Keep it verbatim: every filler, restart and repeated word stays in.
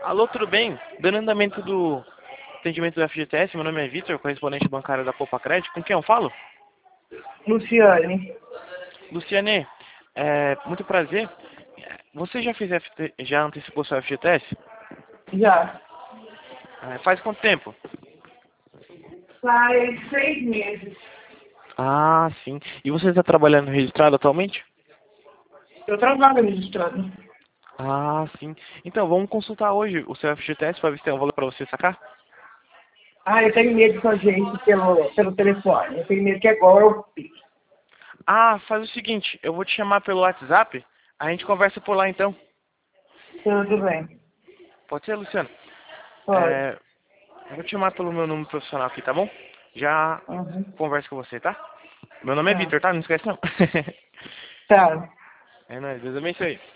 Alô, tudo bem? Dando andamento do atendimento do F G T S, meu nome é Vitor, correspondente bancário da Poupa Crédito. Com quem eu falo? Luciane, Luciane, é, muito prazer. Você já fez F T, já antecipou seu F G T S? já É, faz quanto tempo? faz seis meses. Ah, sim. E você está trabalhando registrado atualmente? Eu trabalho registrado. Ah, sim. Então, vamos consultar hoje o seu F G T S para ver se tem um valor para você sacar? Ah, eu tenho medo de fazer isso pelo, pelo telefone. Eu tenho medo que agora eu fique. Ah, faz o seguinte, eu vou te chamar pelo WhatsApp, a gente conversa por lá então. Tudo bem. Pode ser, Luciano? Pode. É, eu vou te chamar pelo meu número profissional aqui, tá bom? Já Uhum. converso com você, tá? Meu nome é Tá. Vitor, tá? Não esquece não. Tá. É nóis, Deus abençoe.